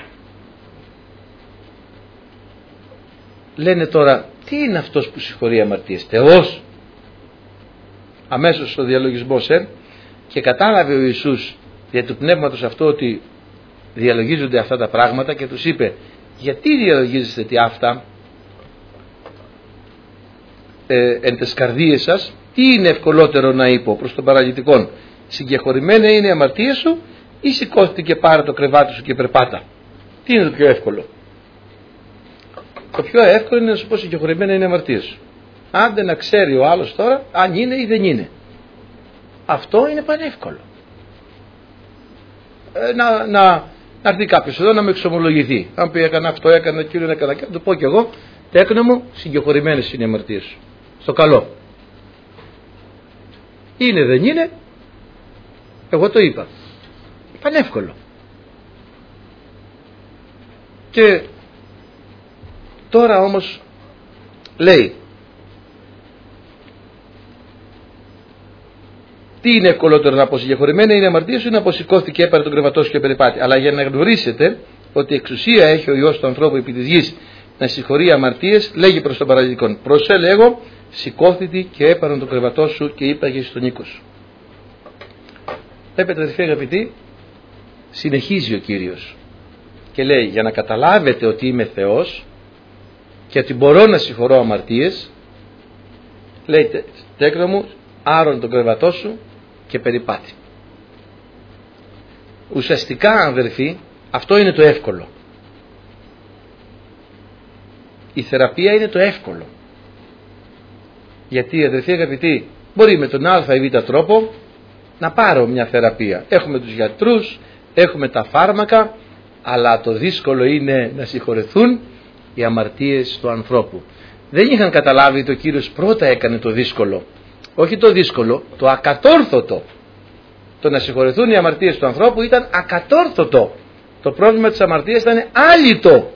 λένε τώρα τι είναι αυτός που συγχωρεί αμαρτίες, Θεός. Αμέσως στο διαλογισμό και κατάλαβε ο Ιησούς δια του πνεύματος αυτό ότι διαλογίζονται αυτά τα πράγματα και τους είπε γιατί διαλογίζεστε τι αυτά εν τες καρδίες σας, τι είναι ευκολότερο να είπω προς τον παραλυτικόν, συγκεχωρημένα είναι η αμαρτία σου ή σηκώθηκε και πάρε το κρεβάτι σου και περπάτα. Τι είναι το πιο εύκολο? Το πιο εύκολο είναι να σου πω συγκεχωρημένα είναι η αμαρτία σου. Άντε να ξέρει ο άλλος τώρα αν είναι ή δεν είναι. Αυτό είναι πανεύκολο. Να έρθει κάποιος εδώ να με εξομολογηθεί. Αν πει έκανα αυτό, έκανα εκείνο, έκανα και να το πω κι εγώ, τέκνο μου, συγκεχωρημένες είναι οι αμαρτίες σου. Στο καλό. Είναι δεν είναι, εγώ το είπα. Πανεύκολο. Και τώρα όμως λέει τι είναι ευκολότερο να πω συγκεχωρημένα είναι η αμαρτία σου ή να αποσηκώθηκε έπαρε τον κρεβατό σου και περιπάτη. Αλλά για να γνωρίσετε ότι εξουσία έχει ο Υιός του ανθρώπου επί της γης να συγχωρεί αμαρτίες, λέγει προς τον παραλυτικόν προσέ λέγω σηκώθητη και έπαρον τον κρεβατό σου και είπαγε στον οίκο σου. Βλέπετε αδελφοί αγαπητοί, συνεχίζει ο Κύριος και λέει για να καταλάβετε ότι είμαι Θεός και ότι μπορώ να συγχωρώ αμαρτίες, λέει τέκνο μου άρον τον κρεβατό σου και περιπάτη. Ουσιαστικά αδελφοί αυτό είναι το εύκολο. Η θεραπεία είναι το εύκολο. Γιατί αδελφοί αγαπητοί μπορεί με τον α ή β τρόπο να πάρω μια θεραπεία. Έχουμε τους γιατρούς, έχουμε τα φάρμακα, αλλά το δύσκολο είναι να συγχωρεθούν οι αμαρτίες του ανθρώπου. Δεν είχαν καταλάβει ότι ο Κύριος πρώτα έκανε το δύσκολο. Όχι το δύσκολο, το ακατόρθωτο. Το να συγχωρεθούν οι αμαρτίες του ανθρώπου ήταν ακατόρθωτο. Το πρόβλημα της αμαρτίας ήταν άλυτο.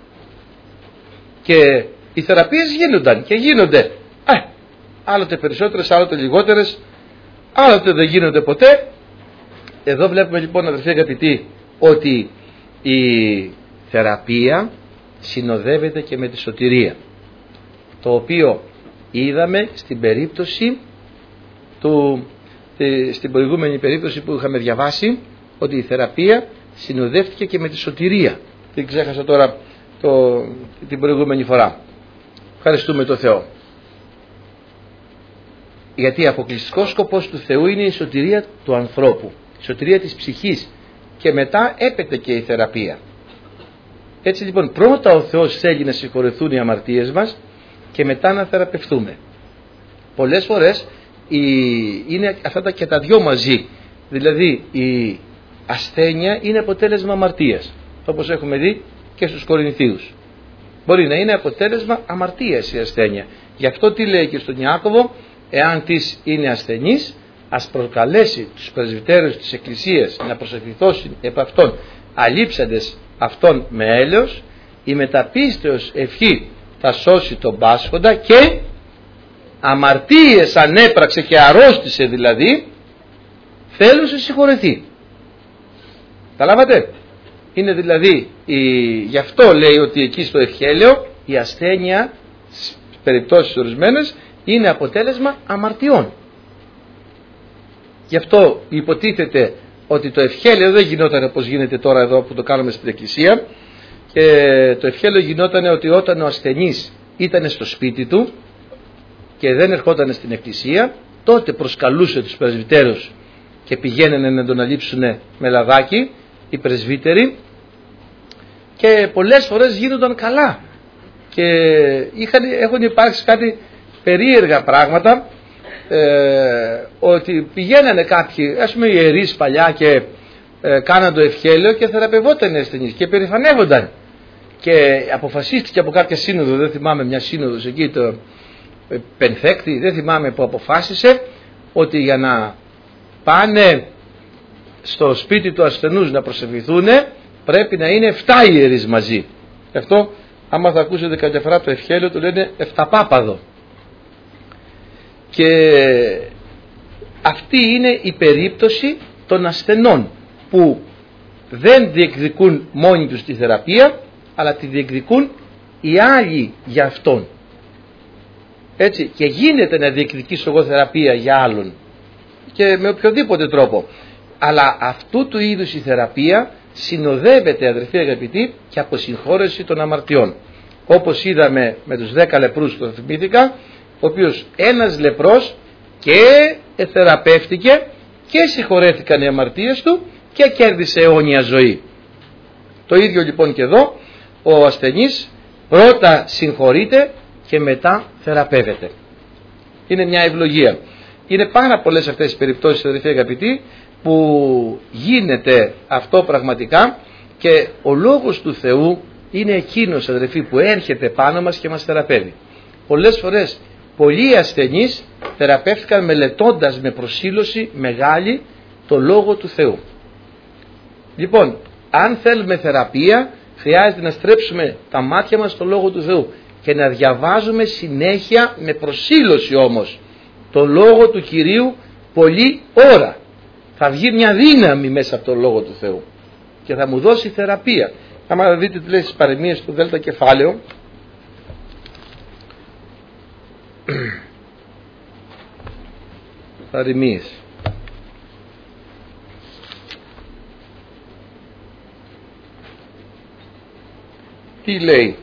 Και οι θεραπείες γίνονταν και γίνονται. Άλλοτε περισσότερες, άλλοτε λιγότερες, άλλοτε δεν γίνονται ποτέ. Εδώ βλέπουμε λοιπόν, αδερφοί αγαπητοί, ότι η θεραπεία συνοδεύεται και με τη σωτηρία, το οποίο είδαμε στην περίπτωση στην προηγούμενη περίπτωση που είχαμε διαβάσει, ότι η θεραπεία συνοδεύτηκε και με τη σωτηρία. Την ξέχασα τώρα την προηγούμενη φορά. Ευχαριστούμε τον Θεό. Γιατί αποκλειστικός σκοπός του Θεού είναι η σωτηρία του ανθρώπου, η σωτηρία της ψυχής, και μετά έπεται και η θεραπεία. Έτσι λοιπόν, πρώτα ο Θεός θέλει να συγχωρεθούν οι αμαρτίες μας και μετά να θεραπευτούμε. Πολλές φορές είναι αυτά και τα δυο μαζί. Δηλαδή η ασθένεια είναι αποτέλεσμα αμαρτίας, όπως έχουμε δει και στους Κορινθίους. Μπορεί να είναι αποτέλεσμα αμαρτίας η ασθένεια. Γι' αυτό τι λέει και στον Ιάκωβο, εάν της είναι ασθενής, ας προκαλέσει τους πρεσβυτέρους της Εκκλησίας να προσευχηθώσουν επ' αυτόν αλείψαντες αυτόν με έλεος, η μεταπίστεως ευχή θα σώσει τον πάσχοντα και αμαρτίες ανέπραξε και αρρώστησε, δηλαδή θέλουν σε συγχωρεθεί. Καταλάβατε? Είναι δηλαδή γι' αυτό λέει ότι εκεί στο ευχέλαιο η ασθένεια στις περιπτώσεις ορισμένες είναι αποτέλεσμα αμαρτιών. Γι' αυτό υποτίθεται ότι το ευχέλαιο δεν γινόταν όπως γίνεται τώρα εδώ που το κάνουμε στην Εκκλησία. Και το ευχέλαιο γινόταν ότι όταν ο ασθενής ήταν στο σπίτι του και δεν ερχόταν στην Εκκλησία, τότε προσκαλούσε τους πρεσβυτέρους και πηγαίνανε να τον αλείψουν με λαδάκι οι πρεσβύτεροι, και πολλές φορές γίνονταν καλά και έχουν υπάρξει κάτι περίεργα πράγματα, ότι πηγαίνανε κάποιοι, ας πούμε ιερείς παλιά, και κάναν το ευχέλαιο και θεραπευόταν οι ασθενείς και περηφανεύονταν, και αποφασίστηκε από κάποια σύνοδο, δεν θυμάμαι, μια σύνοδος εκεί, το Πενθέκτη, δεν θυμάμαι, που αποφάσισε ότι για να πάνε στο σπίτι του ασθενούς να προσευχηθούν πρέπει να είναι 7 ιερείς μαζί. Αυτό άμα θα ακούσετε κάποια φορά το ευχέλαιο το λένε 7πάπαδο. Και αυτή είναι η περίπτωση των ασθενών που δεν διεκδικούν μόνοι τους τη θεραπεία, αλλά τη διεκδικούν οι άλλοι για αυτόν. Έτσι, και γίνεται να διεκδικήσω εγώ θεραπεία για άλλον και με οποιοδήποτε τρόπο, αλλά αυτού του είδους η θεραπεία συνοδεύεται, αδερφοί αγαπητοί, και από συγχώρεση των αμαρτιών, όπως είδαμε με τους 10 λεπρούς που θα θυμήθηκα, ο οποίος ένας λεπρός και θεραπεύτηκε και συγχωρέθηκαν οι αμαρτίες του και κέρδισε αιώνια ζωή. Το ίδιο λοιπόν και εδώ, ο ασθενής πρώτα συγχωρείται και μετά θεραπεύεται. Είναι μια ευλογία. Είναι πάρα πολλές αυτές οι περιπτώσεις, αδελφοί αγαπητοί, που γίνεται αυτό πραγματικά, και ο Λόγος του Θεού είναι εκείνος, αδελφοί, που έρχεται πάνω μας και μας θεραπεύει. Πολλές φορές πολλοί ασθενείς θεραπεύτηκαν μελετώντας με προσήλωση μεγάλη το Λόγο του Θεού. Λοιπόν, αν θέλουμε θεραπεία, χρειάζεται να στρέψουμε τα μάτια μας στο Λόγο του Θεού και να διαβάζουμε συνέχεια με προσήλωση όμως το Λόγο του Κυρίου πολλή ώρα. Θα βγει μια δύναμη μέσα από το Λόγο του Θεού και θα μου δώσει θεραπεία. Άμα δείτε τι λέει στις παροιμίες του Δέλτα κεφάλαιο, παροιμίες, τι λέει?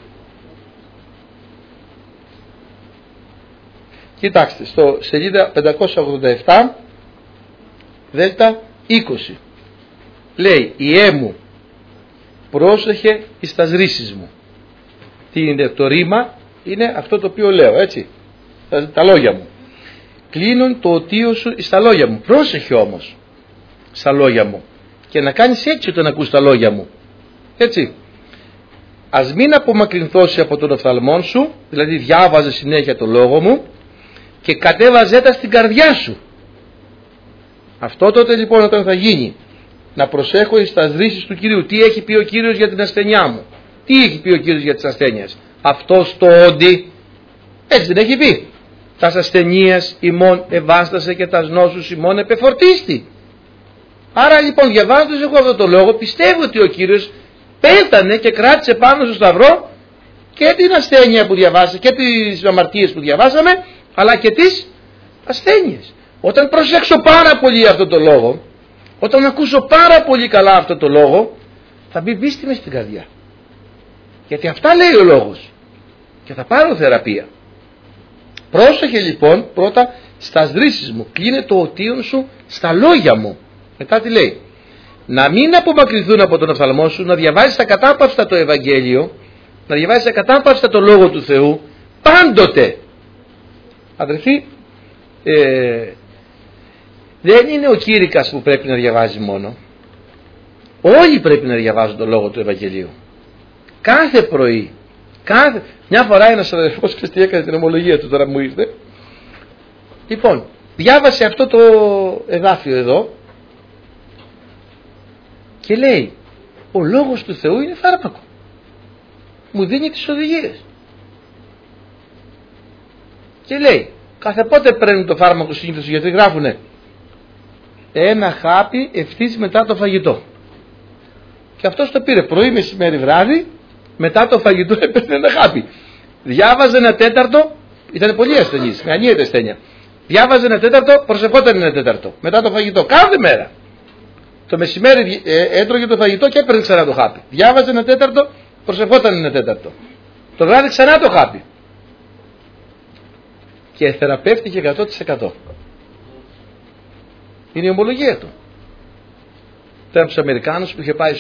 Κοιτάξτε, στο σελίδα 587 Δέλτα 20 λέει: «Ιέ μου, πρόσεχε εις τας ρίσεις μου». Τι είναι το ρήμα? Είναι αυτό το οποίο λέω, έτσι, τα λόγια μου. κλείνουν το οτίο σου στα λόγια μου. Πρόσεχε όμως στα λόγια μου και να κάνεις έτσι όταν ακούς τα λόγια μου. Έτσι. Ας μην απομακρυνθώσει από τον οφθαλμόν σου, δηλαδή διάβαζε συνέχεια το λόγο μου και κατέβαζέ τα στην καρδιά σου. Αυτό τότε λοιπόν όταν θα γίνει, να προσέχω στα δρίσεις του Κυρίου. Τι έχει πει ο Κύριος για την ασθενειά μου? Τι έχει πει ο Κύριος για τις ασθένειες? Αυτός το όντι, έτσι δεν έχει πει? Τας ασθενείας ημών ευάστασε και τας νόσους ημών επεφορτίστη. Άρα λοιπόν διαβάζοντας εγώ αυτό το λόγο, πιστεύω ότι ο Κύριος πέθανε και κράτησε πάνω στο σταυρό και την ασθένεια που διαβάσαμε και τις αμαρτίες που διαβάσαμε, αλλά και τις ασθένειες. Όταν προσέξω πάρα πολύ αυτό το λόγο, όταν ακούσω πάρα πολύ καλά αυτό το λόγο, θα μπει πίστη μες στην καρδιά. Γιατί αυτά λέει ο λόγος και θα πάρω θεραπεία. Πρόσεχε λοιπόν πρώτα στα δρίσεις μου, κλείνε το οτίον σου στα λόγια μου. Μετά τι λέει? Να μην απομακρυνθούν από τον οφθαλμό σου, να διαβάζεις ακατάπαυστα το Ευαγγέλιο, να διαβάζεις ακατάπαυστα το Λόγο του Θεού πάντοτε. Αδερφοί, δεν είναι ο κήρυκας που πρέπει να διαβάζει μόνο. Όλοι πρέπει να διαβάζουν το Λόγο του Ευαγγελίου. Κάθε πρωί. Μια φορά ένας αδερφός Χριστί έκανε την ομολογία του, τώρα μου ήρθε. Λοιπόν, διάβασε αυτό το εδάφιο εδώ και λέει, ο Λόγος του Θεού είναι φάρμακο. Μου δίνει τις οδηγίες. Και λέει, κάθε πότε παίρνουν το φάρμακο συνήθως, γιατί γράφουνε ένα χάπι ευθύς μετά το φαγητό. Και αυτός το πήρε πρωί, μεσημέρι, βράδυ, μετά το φαγητό έπαιρνε ένα χάπι. Διάβαζε ένα τέταρτο, ήταν πολύ ασθενής, με ανίατη ασθένεια. Διάβαζε ένα τέταρτο, προσευχόταν ένα τέταρτο. Μετά το φαγητό, κάθε μέρα. Το μεσημέρι έτρωγε το φαγητό και έπαιρνε ξανά το χάπι. Διάβαζε ένα τέταρτο, προσευχόταν ένα τέταρτο. Το βράδυ ξανά το χάπι. Και θεραπεύτηκε 100%. Είναι η ομολογία του. Ήταν από τους Αμερικάνους που είχε πάει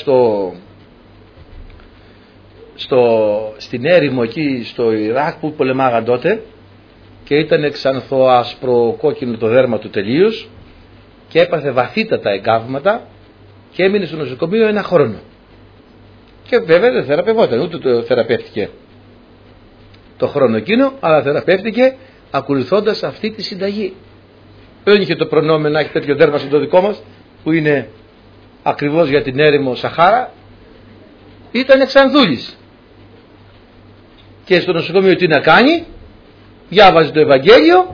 στην έρημο εκεί στο Ιράκ που πολεμάγαν τότε και ήταν ξανθό άσπρο κόκκινο το δέρμα του τελείως και έπαθε βαθύτατα εγκάβματα και έμεινε στο νοσοκομείο ένα χρόνο. Και βέβαια δεν θεραπευόταν, ούτε το θεραπεύτηκε το χρόνο εκείνο, αλλά θεραπεύτηκε ακολουθώντας αυτή τη συνταγή. Δεν είχε το προνόμιο να έχει τέτοιο δέρμα σαν το δικό μας που είναι ακριβώς για την έρημο Σαχάρα. Ήταν ξανθούλης. Και στο νοσοκομείο τι να κάνει? Διάβαζε το Ευαγγέλιο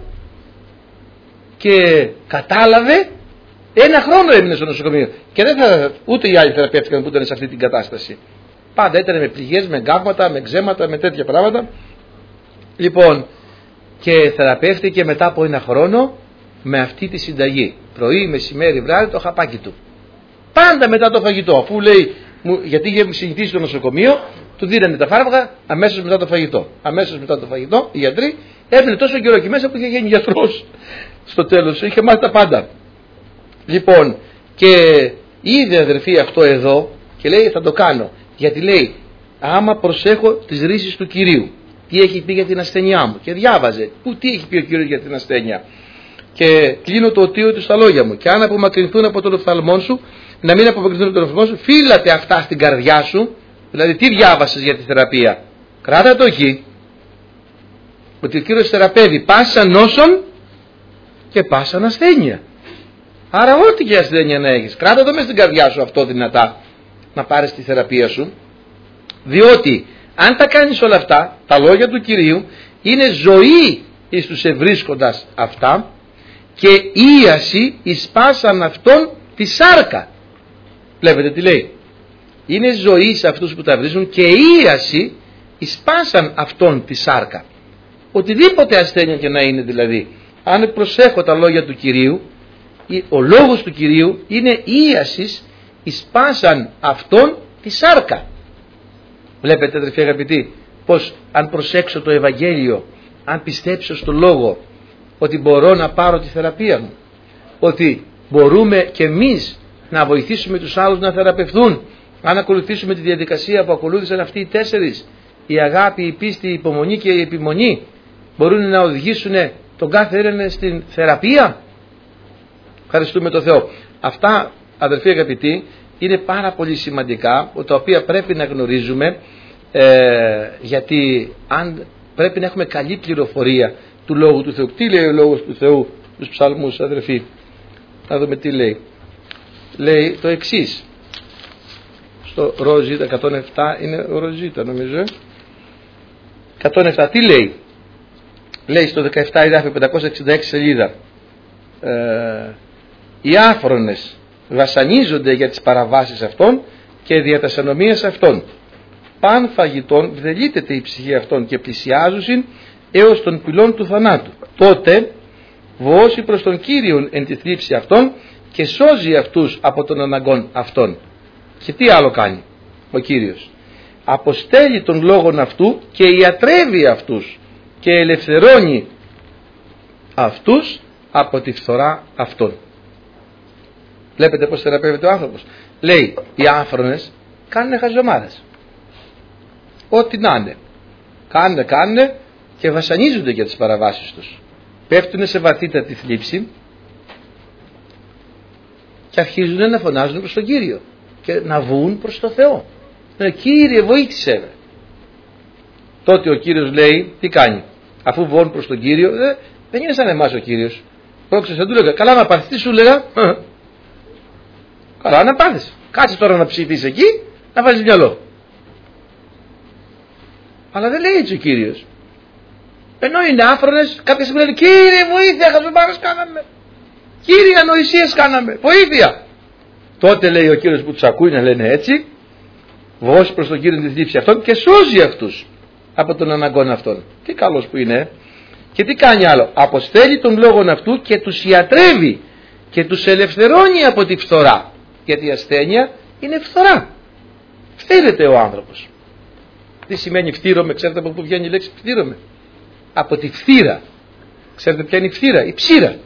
και κατάλαβε. Ένα χρόνο έμεινε στο νοσοκομείο. Και δεν θα, ούτε οι άλλοι θεραπεύτηκαν που ήταν σε αυτή την κατάσταση. Πάντα ήταν με πληγές, με γκάγματα, με ξέματα, με τέτοια πράγματα. Λοιπόν, και θεραπεύτηκε μετά από ένα χρόνο με αυτή τη συνταγή. Πρωί, μεσημέρι, βράδυ το χαπάκι του. Πάντα μετά το φαγητό. Αφού λέει, γιατί είχε συνηθίσει στο νοσοκομείο, του δίνανε τα φάρμακα αμέσως μετά το φαγητό. Αμέσως μετά το φαγητό, οι γιατροί έμεινε τόσο καιρό εκεί μέσα που είχε γίνει γιατρός. Στο τέλος, είχε μάθει τα πάντα. Λοιπόν, και είδε αδερφή αυτό εδώ και λέει θα το κάνω. Γιατί λέει, άμα προσέχω τις ρίσεις του Κυρίου, τι έχει πει για την ασθενειά μου. Και διάβαζε, τι έχει πει ο Κύριος για την ασθένεια. Και κλείνω το οτίο του στα λόγια μου. Και αν απομακρυνθούν από τον οφθαλμό σου, να μην απομακρυνθούν από τον οφθαλμό σου, φύλατε αυτά στην καρδιά σου. Δηλαδή, τι διάβασες για τη θεραπεία? Κράτα το εκεί. Ότι ο Κύριος θεραπεύει πάσα νόσον και πάσα ασθένεια. Άρα, ό,τι και ασθένεια να έχεις, κράτα το μέσα στην καρδιά σου αυτό δυνατά, να πάρεις τη θεραπεία σου. Διότι, αν τα κάνεις όλα αυτά, τα λόγια του Κυρίου είναι ζωή εις τους ευρίσκοντας αυτά και ίαση εις πάσαν αυτών τη σάρκα. Βλέπετε τι λέει? Είναι ζωή σε αυτούς που τα βρίσκουν και ίαση εις πάσαν αυτών τη σάρκα. Οτιδήποτε ασθένεια και να είναι δηλαδή, αν προσέχω τα λόγια του Κυρίου, ο λόγος του Κυρίου είναι ίασης εις πάσαν αυτών τη σάρκα. Βλέπετε αδερφοί αγαπητοί, πως αν προσέξω το Ευαγγέλιο, αν πιστέψω στο λόγο, ότι μπορώ να πάρω τη θεραπεία μου, ότι μπορούμε και εμείς να βοηθήσουμε τους άλλους να θεραπευθούν, αν ακολουθήσουμε τη διαδικασία που ακολούθησαν αυτοί οι 4, η αγάπη, η πίστη, η υπομονή και η επιμονή, μπορούν να οδηγήσουν τον κάθε είναι στην θεραπεία. Ευχαριστούμε τον Θεό. Αυτά, αδερφοί αγαπητοί, είναι πάρα πολύ σημαντικά, τα οποία πρέπει να γνωρίζουμε, γιατί αν πρέπει να έχουμε καλή πληροφορία του Λόγου του Θεού. Τι λέει ο Λόγος του Θεού στους ψαλμούς, αδερφοί? Να δούμε τι λέει. Λέει το εξής. Στο Ροζίτα 107, είναι ο Ροζίτα νομίζω. 107 τι λέει? Λέει στο 17 εδάφιο 566 σελίδα, οι άφρονες βασανίζονται για τις παραβάσεις αυτών και δια τας ανομίας αυτών. Παν φαγητών βδελίτεται η ψυχή αυτών και πλησιάζουσιν έως των πυλών του θανάτου. Τότε βοώσει προς τον Κύριον εν τη θλίψη αυτών και σώζει αυτούς από των αναγκών αυτών. Και τι άλλο κάνει ο Κύριος? Αποστέλει τον λόγον αυτού και ιατρεύει αυτούς και ελευθερώνει αυτούς από τη φθορά αυτών. Βλέπετε πως θεραπεύεται ο άνθρωπος. Λέει, οι άφρονες κάνουν χαζομάρες. Ό,τι να είναι. Κάνουν και βασανίζονται για τις παραβάσεις τους. Πέφτουν σε βαθύτατη θλίψη και αρχίζουν να φωνάζουν προς τον Κύριο και να βουούν προς τον Θεό. Κύριε, βοήθησε με. Τότε ο Κύριος λέει, τι κάνει? Αφού βουούν προς τον Κύριο, δεν είναι σαν εμάς ο Κύριος. Πρόξε, θα του λέγα, καλά να πάθεις, τι σου λέγα? Καλά να πάθεις. Κάτσε τώρα να ψηθείς εκεί, να βάζεις μυαλό. Αλλά δεν λέει έτσι ο Κύριος. Ενώ είναι άφρονες, κάποια στιγμή λένε, Κύριε, βοήθεια, χαζομάρες κάναμε. Κύριε, ανοησίες κάναμε. Βοήθεια. Τότε λέει ο Κύριος που τους ακούει να λένε έτσι, βώσει προς τον Κύριο τη θλίψη αυτών και σώζει αυτούς από τον αναγκών αυτών. Τι καλός που είναι. Και τι κάνει άλλο? Αποστέλει τον λόγον αυτού και τους ιατρεύει και τους ελευθερώνει από τη φθορά. Γιατί η ασθένεια είναι φθορά. Φθύρεται ο άνθρωπος. Τι σημαίνει φτύρωμε? Ξέρετε από πού βγαίνει η λέξη φτύρωμε? Από τη φθύρα. Ξέρετε ποια είναι η φθύρα? Η ψήρα.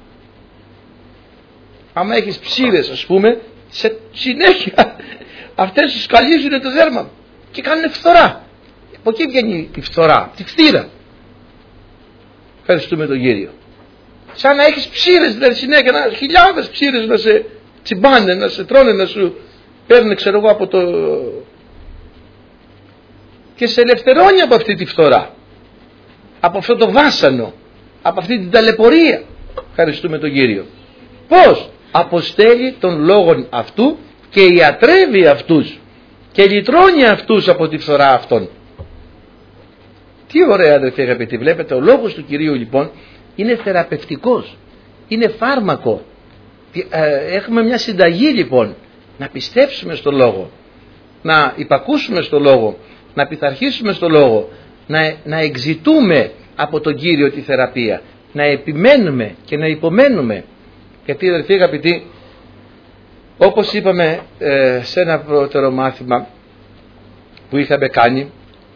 Άμα έχεις ψήρες, ας πούμε, σε συνέχεια αυτές σου σκαλίζουν το δέρμα και κάνουν φθορά. Από εκεί βγαίνει η φθορά, τη φθύρα. Ευχαριστούμε τον Κύριο. Σαν να έχεις ψήρες, δηλαδή συνέχεια, χιλιάδες ψήρες να σε τσιμπάνε, να σε τρώνε, να σου παίρνουν, ξέρω εγώ, από το... και σε ελευθερώνει από αυτή τη φθορά, από αυτό το βάσανο, από αυτή την ταλαιπωρία. Ευχαριστούμε τον Κύριο. Πώς? Αποστέλει τον λόγον αυτού και ιατρεύει αυτούς και λυτρώνει αυτούς από τη φθορά αυτών. Τι ωραία, αδερφοί αγαπητοί. Βλέπετε, ο λόγος του Κυρίου λοιπόν είναι θεραπευτικός, είναι φάρμακο. Έχουμε μια συνταγή λοιπόν να πιστέψουμε στο λόγο, να υπακούσουμε στο λόγο, να πειθαρχήσουμε στο λόγο, να εξητούμε από τον Κύριο τη θεραπεία, να επιμένουμε και να υπομένουμε. Γιατί, αδερφοί αγαπητοί, όπως είπαμε σε ένα πρώτερο μάθημα που είχαμε κάνει,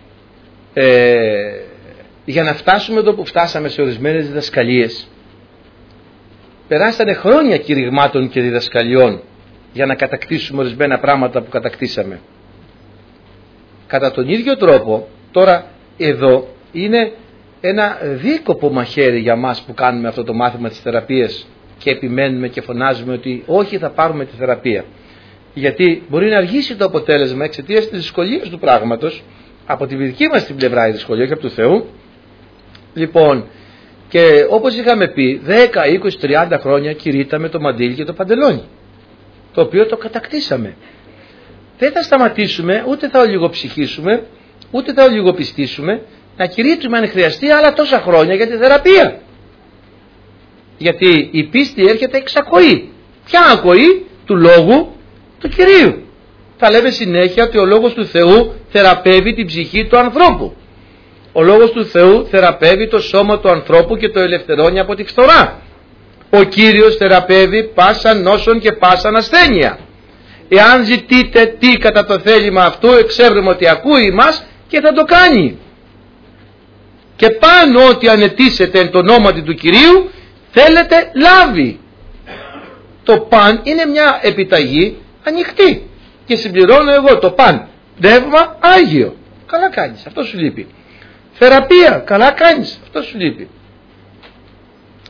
για να φτάσουμε εδώ που φτάσαμε σε ορισμένες διδασκαλίες, περάσανε χρόνια κηρυγμάτων και διδασκαλιών για να κατακτήσουμε ορισμένα πράγματα που κατακτήσαμε. Κατά τον ίδιο τρόπο, τώρα εδώ είναι ένα δίκοπο μαχαίρι για μας που κάνουμε αυτό το μάθημα της θεραπείας και επιμένουμε και φωνάζουμε ότι όχι, θα πάρουμε τη θεραπεία. Γιατί μπορεί να αργήσει το αποτέλεσμα εξαιτίας της δυσκολίας του πράγματος, από τη δική μας την πλευρά η δυσκολία και από του Θεού. Λοιπόν, και όπως είχαμε πει, 10, 20, 30 χρόνια κηρύτταμε το μαντίλι και το παντελόνι, το οποίο το κατακτήσαμε. Δεν θα σταματήσουμε, ούτε θα ολιγοψυχήσουμε, ούτε θα ολιγοπιστήσουμε να κηρύττουμε αν χρειαστεί άλλα τόσα χρόνια για τη θεραπεία. Γιατί η πίστη έρχεται εξ ακοή. Ποια ακοή? Του λόγου του Κυρίου. Θα λέμε συνέχεια ότι ο λόγος του Θεού θεραπεύει την ψυχή του ανθρώπου. Ο λόγος του Θεού θεραπεύει το σώμα του ανθρώπου και το ελευθερώνει από τη φθορά. Ο Κύριος θεραπεύει πάσαν νόσον και πάσαν ασθένεια. Εάν ζητείτε τι κατά το θέλημα αυτού, εξεύρουμε ότι ακούει μας και θα το κάνει. Και πάνω ότι ανετήσετε εν το ονόματι του Κυρίου, θέλετε λάβει. Το παν είναι μια επιταγή ανοιχτή. Και συμπληρώνω εγώ το παν. Πνεύμα Άγιο. Καλά κάνεις, αυτό σου λείπει. Θεραπεία. Καλά κάνεις, αυτό σου λείπει.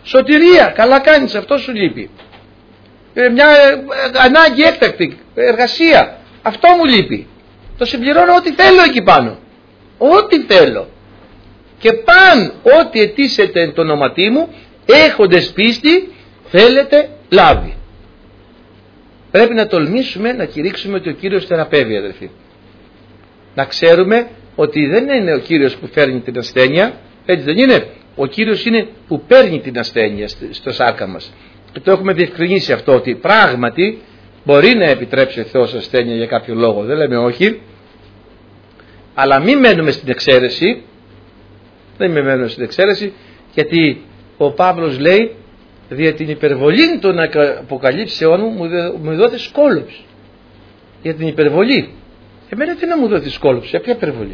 Σωτηρία, καλά κάνεις, αυτό σου λείπει. Μια ανάγκη έκτακτη, εργασία, αυτό μου λείπει. Το συμπληρώνω ό,τι θέλω εκεί πάνω. Ό,τι θέλω. Και παν ό,τι αιτήσετε εν το όνοματί μου, έχοντες πίστη, θέλετε λάβει. Πρέπει να τολμήσουμε να κηρύξουμε ότι ο Κύριος θεραπεύει, αδελφοί. Να ξέρουμε ότι δεν είναι ο Κύριος που φέρνει την ασθένεια, έτσι δεν είναι. Ο Κύριος είναι που παίρνει την ασθένεια στο σάρκα μας. Και το έχουμε διευκρινίσει αυτό, ότι πράγματι μπορεί να επιτρέψει ο Θεός ασθένεια για κάποιο λόγο, δεν λέμε όχι, αλλά μην μένουμε στην εξαίρεση. Δεν μένουμε στην εξαίρεση, γιατί ο Παύλος λέει, δια την υπερβολή των αποκαλύψεών μου δόθη σκόλοψη. Για την υπερβολή. Εμένα τι να μου δόθει σκόλοψη, για ποια υπερβολή?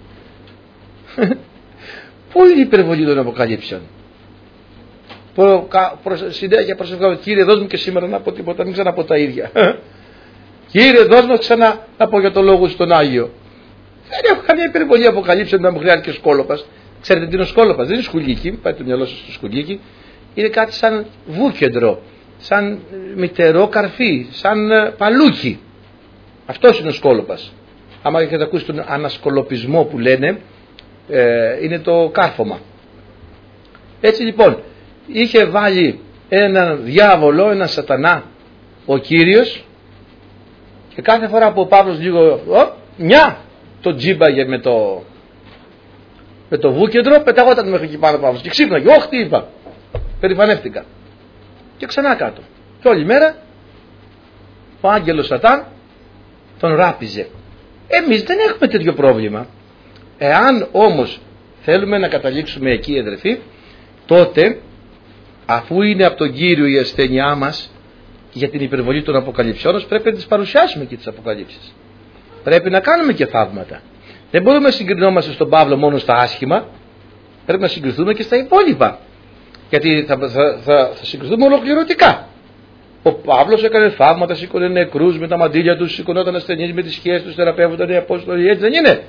Πού είναι η υπερβολή των αποκαλύψεων? Συνέχεια προσευχάμαι, Κύριε δώσ' μου και σήμερα να πω τίποτα, μην ξαναπώ τα ίδια. Κύριε δώσ' μου ξανά να πω για το λόγο στον Άγιο. Δεν έχω καμία υπερβολή αποκαλύψεων να μου χρειάζεται και σκόλοπας. Ξέρετε τι είναι ο σκόλοπας? Δεν είναι σκουλίκι, πάει το μυαλό σας στο σκουλίκι. Είναι κάτι σαν βούκεντρο, σαν μυτερό καρφί, σαν παλούκι. Αυτός είναι ο σκόλοπας. Άμα έχετε ακούσει τον ανασκολοπισμό που λένε, είναι το κάρφωμα. Έτσι λοιπόν, είχε βάλει έναν διάβολο, έναν σατανά ο Κύριος, και κάθε φορά που ο Παύλος λίγο το τζίμπαγε με το βούκεντρο, πεταγόταν μέχρι εκεί πάνω Παύλος και ξύπναγε, όχι τι είπα, περηφανεύτηκα, και ξανά κάτω. Και όλη μέρα ο άγγελος Σατάν τον ράπιζε. Εμείς δεν έχουμε τέτοιο πρόβλημα. Εάν όμως θέλουμε να καταλήξουμε εκεί, αδερφοί, τότε αφού είναι από τον Κύριο η ασθένειά μας για την υπερβολή των αποκαλυψιών, πρέπει να τις παρουσιάσουμε και τις αποκαλύψεις. Πρέπει να κάνουμε και θαύματα. Δεν μπορούμε να συγκρινόμαστε στον Παύλο μόνο στα άσχημα, πρέπει να συγκριθούμε και στα υπόλοιπα. Γιατί θα συγκριθούμε ολοκληρωτικά. Ο Παύλος έκανε θαύματα, σήκωνε νεκρούς με τα μαντήλια τους, σηκωνόταν ασθενείς με τις σχέσεις τους, θεραπεύονταν οι Απόστολοι, έτσι δεν είναι?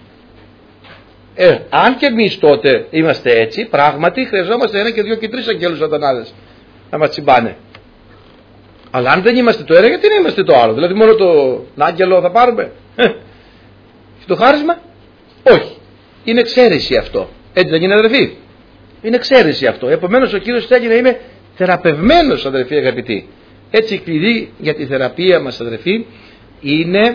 Αν και εμείς τότε είμαστε έτσι, πράγματι χρειαζόμαστε 1 και 2 και 3 αγγέλους σατανάδες να μας τσιμπάνε. Αλλά αν δεν είμαστε το ένα, γιατί να είμαστε το άλλο? Δηλαδή μόνο τον άγγελο θα πάρουμε? Το χάρισμα? Όχι. Είναι εξαίρεση αυτό. Έτσι δεν είναι, αδερφοί? Είναι εξαίρεση αυτό. Επομένως ο Κύριος θέλει να είμαι θεραπευμένος, αδερφοί αγαπητοί. Έτσι η κλειδί για τη θεραπεία μας, αδερφοί, είναι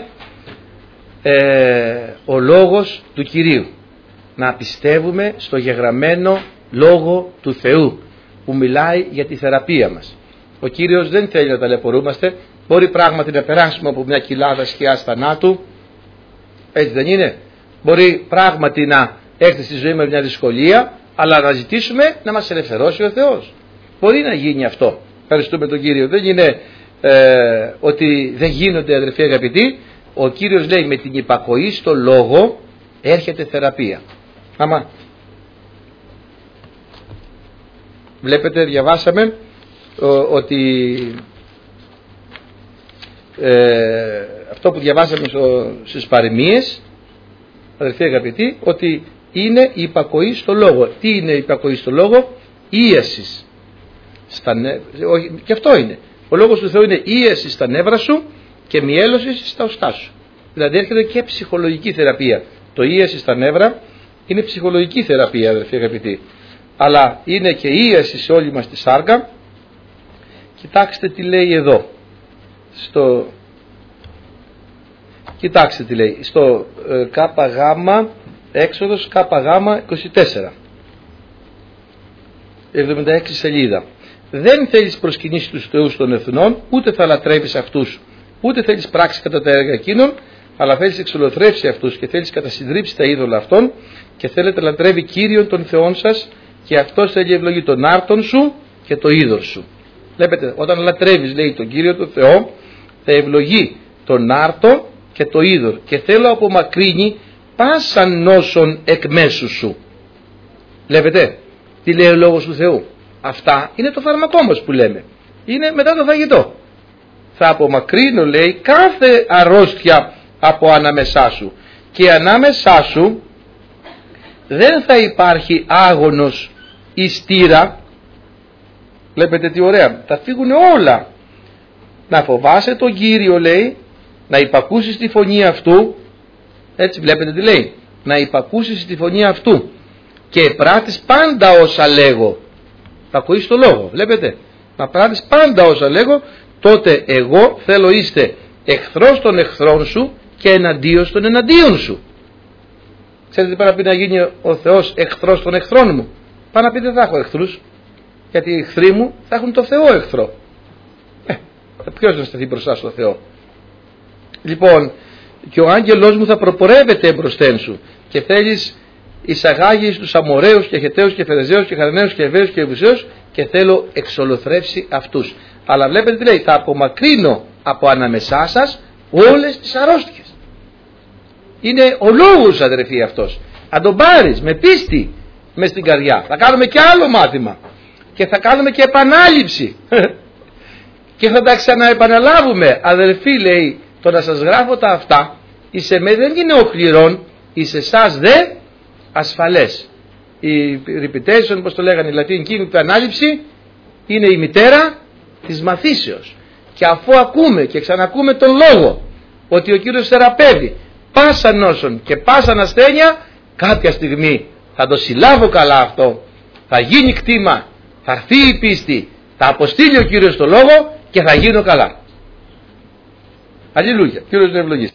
ο λόγος του Κυρίου. Να πιστεύουμε στο γεγραμμένο λόγο του Θεού που μιλάει για τη θεραπεία μας. Ο Κύριος δεν θέλει να ταλαιπωρούμαστε. Μπορεί πράγματι να περάσουμε από μια κοιλάδα σκιάς θανάτου, έτσι δεν είναι? Μπορεί πράγματι να έρθει στη ζωή με μια δυσκολία, αλλά να ζητήσουμε να μας ελευθερώσει ο Θεός. Μπορεί να γίνει αυτό. Ευχαριστούμε τον Κύριο. Δεν είναι ότι δεν γίνονται, αδερφοί αγαπητοί. Ο Κύριος λέει, με την υπακοή στο λόγο έρχεται θεραπεία. Άμα βλέπετε, διαβάσαμε ότι αυτό που διαβάσαμε στις παροιμίες, αδερφοί αγαπητοί, ότι είναι η υπακοή στο λόγο. Τι είναι η υπακοή στο λόγο? Ίασης και αυτό είναι. Ο λόγος του Θεού είναι ίαση στα νεύρα σου και μιέλωση στα οστά σου. Δηλαδή έρχεται και ψυχολογική θεραπεία. Το ίαση στα νεύρα είναι ψυχολογική θεραπεία, αδερφοί αγαπητοί, αλλά είναι και ίαση σε όλη μας τη σάρκα. Κοιτάξτε τι λέει εδώ κοιτάξτε τι λέει στο ΚΓ, Έξοδος ΚΓ 24, 76 σελίδα. Δεν θέλεις προσκυνήσεις τους θεούς των εθνών, ούτε θα λατρεύεις αυτούς, ούτε θέλεις πράξει κατά τα έργα εκείνων, αλλά θέλεις εξολοθρεύσει αυτούς και θέλεις κατασυντρίψει τα είδωλα αυτών και θέλετε λατρεύει Κύριον των Θεών σας, και αυτός θέλει ευλογεί τον άρτον σου και το είδωρ σου. Βλέπετε, όταν λατρεύεις, λέει, τον Κύριο τον Θεό, θα ευλογεί τον άρτο και το είδωρ, και θέλω απομακρύνει πάσαν νόσον εκ μέσου σου. Βλέπετε τι λέει ο λόγος του Θεού? Αυτά είναι το φάρμακό μας που λέμε. Είναι μετά το φαγητό. Θα απομακρύνω, λέει, κάθε αρρώστια από ανάμεσά σου, και ανάμεσά σου δεν θα υπάρχει άγωνος ή στήρα, Βλέπετε τι ωραία. Θα φύγουν όλα. Να φοβάσαι τον Κύριο, λέει, να υπακούσεις τη φωνή αυτού. Έτσι βλέπετε τι λέει. Να υπακούσεις τη φωνή αυτού και πράττεις πάντα όσα λέγω. Θα ακούεις το λόγο, βλέπετε. Να πράττεις πάντα όσα λέγω, τότε εγώ θέλω είστε εχθρός των εχθρών σου και εναντίος των εναντίον σου. Ξέρετε τι πάει να πει να γίνει ο Θεός εχθρός των εχθρών μου? Πάει να πει δεν θα έχω εχθρούς, γιατί οι εχθροί μου θα έχουν το Θεό εχθρό. Ποιος να σταθεί μπροστά στο Θεό? Λοιπόν, και ο άγγελός μου θα προπορεύεται μπροστά σου και θέλεις εισαγάγεις τους Αμοραίους και Χεταίους και Φερεζαίους και Χαρναίους και Εβαίους και Εβουσαίους και θέλω εξολοθρεύσει αυτούς. Αλλά βλέπετε τι λέει, θα απομακρύνω από ανάμεσά σας όλες τις αρρώστιες. Είναι ο λόγος, αδερφοί, αυτός. Αν τον πάρεις με πίστη μες στην καρδιά, θα κάνουμε και άλλο μάθημα και θα κάνουμε και επανάληψη και θα τα ξαναεπαναλάβουμε. Αδερφοί, λέει, το να σας γράφω τα αυτά εις εμέ δεν είναι οχληρών, εις εσάς δε ασφαλές. Η repetition, όπως το λέγανε οι Λατίνοι, η επανάληψη είναι η μητέρα της μαθήσεως. Και αφού ακούμε και ξανακούμε τον λόγο ότι ο Κύριος θεραπεύει πάσα νόσον και πάσα ασθένεια, κάποια στιγμή θα το συλλάβω καλά αυτό, θα γίνει κτήμα, θα έρθει η πίστη, θα αποστείλει ο Κύριος το λόγο και θα γίνω καλά. Αλληλούια. Κύριος να ευλογήσει.